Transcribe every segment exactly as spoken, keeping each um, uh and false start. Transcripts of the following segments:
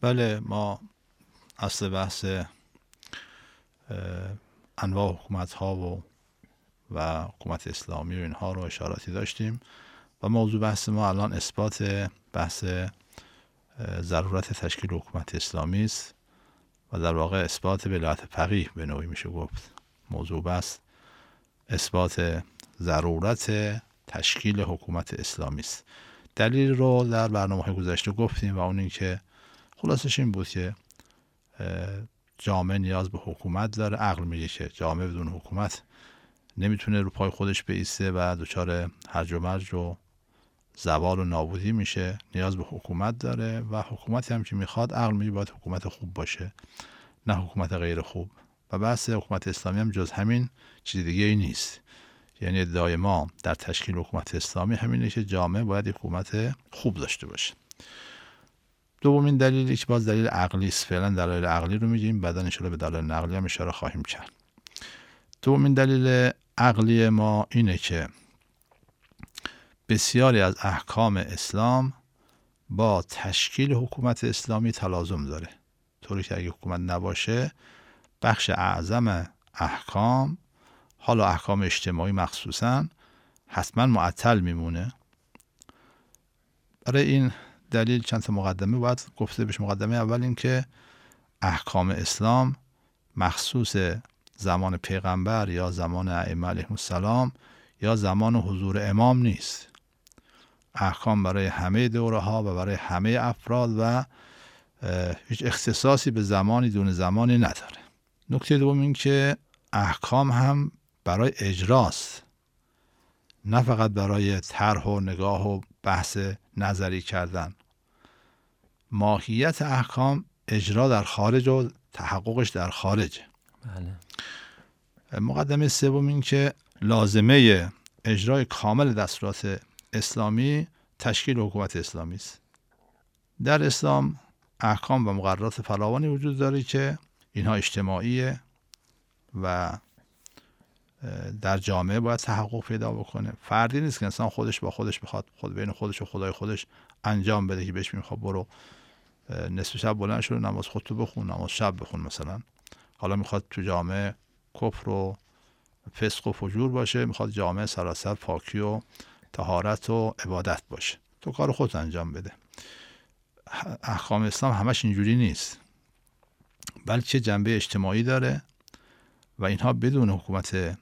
بله، ما اصل بحث انواع حکومت ها و و حکومت اسلامی و اینها رو اشاراتی داشتیم و موضوع بحث ما الان اثبات بحث ضرورت تشکیل حکومت اسلامی است و در واقع اثبات ولایت فقیه به نوعی میشه گفت. موضوع بحث اثبات ضرورت تشکیل حکومت اسلامی است. دلیل رو در برنامه‌های گذشته گفتیم و اون این که خلاصش این بود که جامعه نیاز به حکومت داره. عقل میگه که جامعه بدون حکومت نمیتونه رو پای خودش بایسته و دچار هرج و مرج و زوال و نابودی میشه. نیاز به حکومت داره و حکومتی هم که میخواد عقل میگه باید حکومت خوب باشه، نه حکومت غیر خوب. و بحث حکومت اسلامی هم جز همین چیز دیگه ای نیست. یعنی ادعای ما در تشکیل حکومت اسلامی همینه که جامعه باید حکومت خوب داشته باشه. دومین دلیلی که باز دلیل عقلی است، فعلا دلایل عقلی رو میگیم، بعدا ان شاءالله به دلایل نقلی هم اشاره خواهیم کرد. دومین دلیل عقلی ما اینه که بسیاری از احکام اسلام با تشکیل حکومت اسلامی تلازم داره، طوری که اگه حکومت نباشه بخش اعظم احکام، حالا احکام اجتماعی مخصوصا، حتما معطل میمونه. برای این دلیل چند تا مقدمه باید گفته بشه. مقدمه اول این که احکام اسلام مخصوص زمان پیغمبر یا زمان ائمه علیهم السلام یا زمان حضور امام نیست. احکام برای همه دوره ها و برای همه افراد و هیچ اختصاصی به زمانی دون زمانی نداره. نکته دوم این که احکام هم برای اجراست، نه فقط برای طرح و نگاه و بحث نظری کردن. ماهیت احکام اجرا در خارج و تحققش در خارجه. بله. مقدمه سوم این که لازمه اجرای کامل دستورات اسلامی تشکیل حکومت اسلامی است. در اسلام احکام و مقررات فراوانی وجود داره که اینها اجتماعیه و در جامعه باید تحقق پیدا بکنه. فردی نیست که انسان خودش با خودش بخواد خود بین خودش و خدای خودش انجام بده که بهش میخواد برو نصف شب بلند شو نماز خودتو بخون، نماز شب بخون مثلا. حالا میخواد تو جامعه کفر و فسق و فجور باشه، میخواد جامعه سراسر پاکی و طهارت و عبادت باشه، تو کار خودت انجام بده. احکام اسلام همش اینجوری نیست، بلکه جنبه اجتماعی داره و اینها بدون حکومت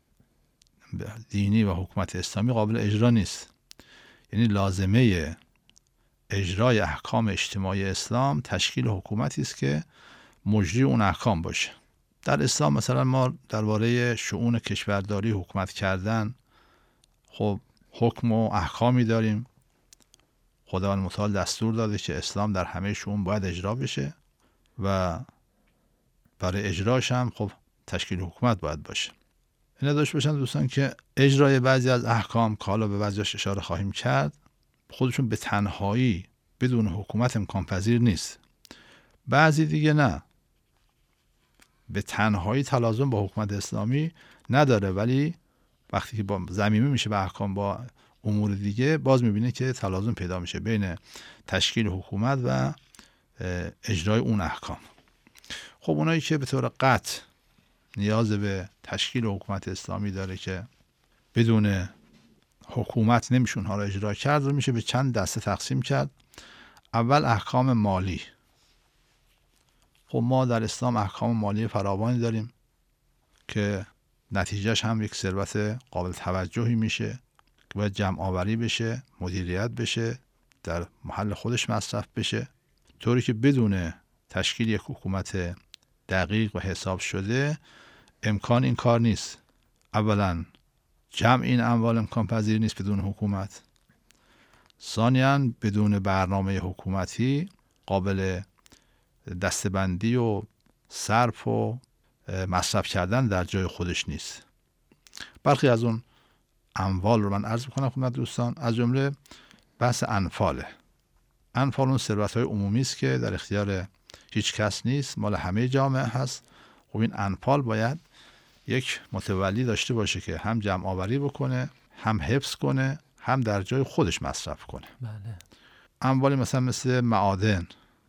دینی و حکومت اسلامی قابل اجرا نیست. یعنی لازمه اجرای احکام اجتماعی اسلام تشکیل حکومتی است که مجری اون احکام باشه. در اسلام مثلا ما درباره شؤون کشورداری حکومت کردن خب حکم و احکامی داریم. خداوند متعال دستور داده که اسلام در همه شؤون باید اجرا بشه و برای اجراش هم خب تشکیل حکومت باید باشه. اینا داشته باشن دوستان که اجرای بعضی از احکام که حالا به بعضیش اشاره خواهیم کرد خودشون به تنهایی بدون حکومت امکان پذیر نیست. بعضی دیگه نه، به تنهایی تلازم با حکومت اسلامی نداره، ولی وقتی که با ضمیمه میشه به احکام با امور دیگه باز میبینه که تلازم پیدا میشه بین تشکیل حکومت و اجرای اون احکام. خب اونایی که به طور قطع نیاز به تشکیل حکومت اسلامی داره که بدون حکومت نمیشه اونها رو اجرا کرد رو میشه به چند دسته تقسیم کرد. اول احکام مالی. خب ما در اسلام احکام مالی فراوانی داریم که نتیجهش هم یک ثروت قابل توجهی میشه که باید جمع آوری بشه، مدیریت بشه، در محل خودش مصرف بشه، طوری که بدون تشکیل یک حکومت دقیق و حساب شده امکان این کار نیست. اولا جمع این اموال امکان پذیر نیست بدون حکومت. ثانیاً بدون برنامه حکومتی قابل دستبندی و صرف و مصرف کردن در جای خودش نیست. برخی از اون اموال رو من عرض میکنم خدمت دوستان، از جمله بحث انفاله. انفال اون ثروت‌های عمومی است که در اختیار هیچ کس نیست، مال همه جامعه هست. خب این انفال باید یک متولی داشته باشه که هم جمع آوری بکنه، هم حفظ کنه، هم در جای خودش مصرف کنه. بله. اموالی مثلا مثل معادن،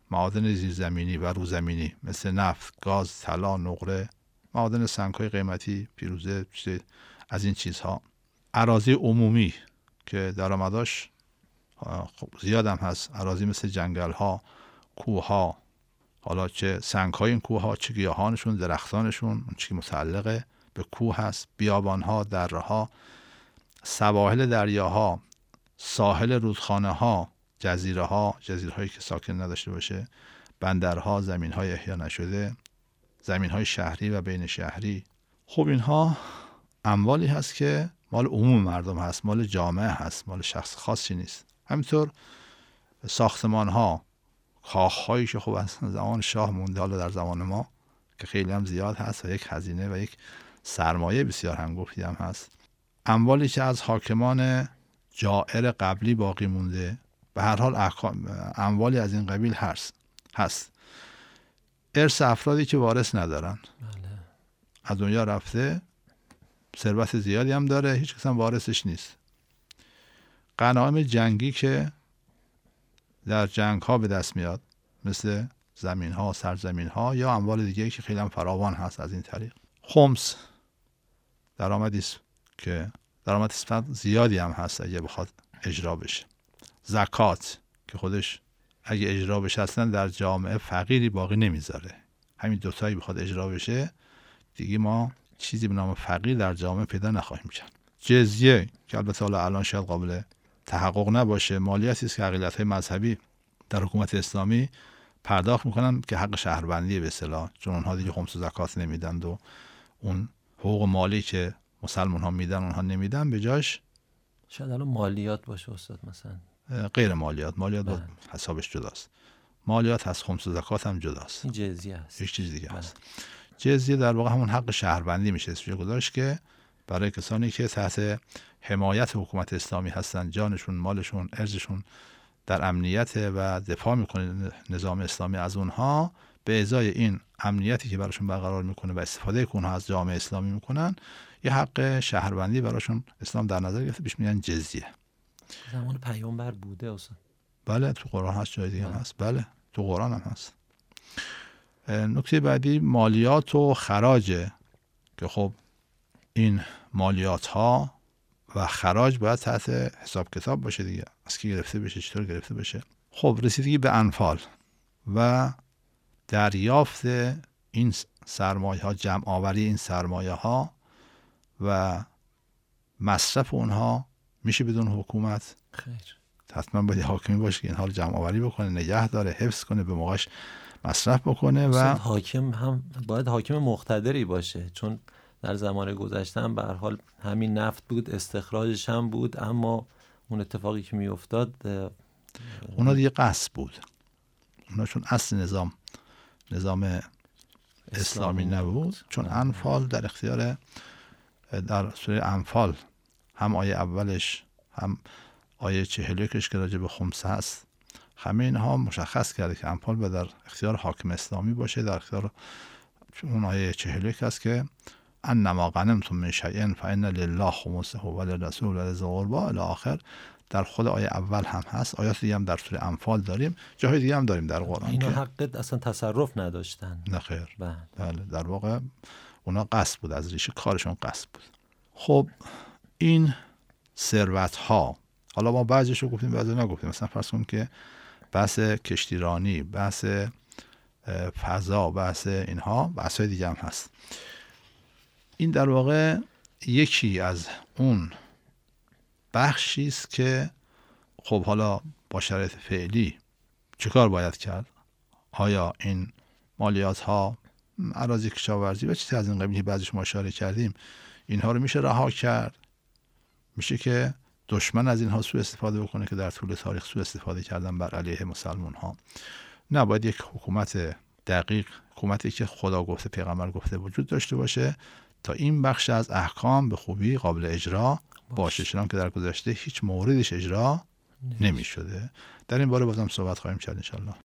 معادن زیرزمینی و روزمینی مثل نفت، گاز، طلا، نقره، معادن سنگ‌های قیمتی، پیروزه، از این چیزها. اراضی عمومی که درآمداش خب زیاد هم هست، اراضی مثل جنگل‌ها، کوه‌ها، حالا چه سنگ‌های این کوه‌ها، چه گیاهانشون، درختانشون، اون چیزی متعلق به کوه هست، بیابان‌ها، دره‌ها، سواحل دریاها، ساحل رودخانه‌ها، جزیره‌ها، جزیرهایی که ساکن نداشته باشه، بندرها، زمین‌های احیا نشده، زمین‌های شهری و بین شهری. خب اینها اموالی هست که مال عموم مردم هست، مال جامعه هست، مال شخص خاصی نیست. همینطور ساختمان‌ها، کاخ‌هایی که خب از زمان شاه مونده، حالا در زمان ما که خیلی هم زیاد هست و یک هزینه و یک سرمایه بسیار هنگفتی هم هست. اموالی که از حاکمان جائر قبلی باقی مونده، به هر حال اموالی از این قبیل هست. هست. ارث افرادی که وارث ندارن، بله. از دنیا رفته، ثروت زیادی هم داره، هیچ کس هم وارثش نیست. غنایم جنگی که در جنگ ها به دست میاد، مثل زمین ها، سرزمین ها یا اموال دیگه که خیلی هم فراوان هست از این طریق. خمس درآمدی است که درآمد زیادی هم هست اگه بخواد اجرا بشه. زکات که خودش اگه اجرا بشه اصلا در جامعه فقیری باقی نمیذاره. همین دوتایی بخواد اجرا بشه دیگه ما چیزی به نام فقیر در جامعه پیدا نخواهیم کرد. جزیه که البته حالا الان شاید قابل تحقق نباشه، مالیاتی است که اقلیت‌های مذهبی در حکومت اسلامی پرداخت میکنن که حق شهروندی به اصطلاح، چون اونها دیگه خمس و زکات نمیدن و اون حقوق مالی که مسلمان ها میدن اونها نمیدن، به جاش شاید الان مالیات باشه استاد، مثلا غیر مالیات، مالیات با حسابش جداست، مالیات هست، خمس و زکات هم جداست، این جزیه هست، یک چیز دیگه هست. جزیه در واقع همون حق شهروندی میشه اسمش گذاشت که برای کسانی که تحت حمایت حکومت اسلامی هستن، جانشون، مالشون، ارزشون در امنیت و دفاع میکنه نظام اسلامی از اونها، به ازای این امنیتی که براشون برقرار میکنه و استفاده که اونها از جامعه اسلامی میکنن، یه حق شهروندی براشون اسلام در نظر گرفته، بهش میگن جزیه. زمان پیامبر بوده اصلا؟ بله، تو قرآن هست، جای دیگه هم هست. بله، تو قرآن هم هست. نکته بعدی مالیات و خراجه که خب این مالیات ها و خراج باید تحت حساب کتاب باشه دیگه، از کی گرفته بشه، چطور گرفته بشه. خب رسیدگی به انفال و دریافت این سرمایه ها، جمع آوری این سرمایه ها و مصرف اونها میشه بدون حکومت؟ خیر. حتما باید حاکمی باشه که اینها رو جمع آوری بکنه، نگه داره، حفظ کنه، به موقعش مصرف بکنه. و حاکم هم باید حاکم مقتدری باشه، چون در زمان گذشته هم به هر حال همین نفت بود، استخراجش هم بود، اما اون اتفاقی که می افتاد اونا دیگه غصب بود. اونا چون اصل نظام نظام اسلامی نبود، چون انفال در اختیار، در سوره انفال هم آیه اولش هم آیه چهل و یکش که راجع به خمس هست، همه اینها مشخص کرده که انفال باید در اختیار حاکم اسلامی باشه. در اختیار اون آیه چهل و یک هست که انما غنمتم من شیء فإن لله خمسه وللرسول ولذی القربى الی آخر. در خود آیه اول هم هست، آیات دیگه هم در سوره انفال داریم، جاهای دیگه هم داریم در قرآن. اینا حق اصلا تصرف نداشتن. نه خیر. بله، در واقع اونا غصب بود، از ریشه کارشون غصب بود. خب این ثروت ها، حالا ما بعضیش رو گفتیم بعضی نگفتیم. مثلا فرض کن که بحث کشتیرانی، بحث فضا، بحث اینها، بحث های دیگه هم هست. این در واقع یکی از اون بخشی است که خب حالا با شرایط فعلی چه کار باید کرد؟ آیا این مالیات ها، اراضی کشاورزی و چیزی از این قبیل بعضیش ما اشاره کردیم، اینها رو میشه رها کرد؟ میشه که دشمن از اینها سوء استفاده بکنه که در طول تاریخ سوء استفاده کردن بر علیه مسلمان ها؟ نه، باید یک حکومت دقیق، حکومتی که خدا گفته، پیغمبر گفته وجود داشته باشه تا این بخش از احکام به خوبی قابل اجرا باشه، چون که در گذشته هیچ موردش اجرا نمی شده. در این باره بازم صحبت خواهیم کرد ان شاء الله.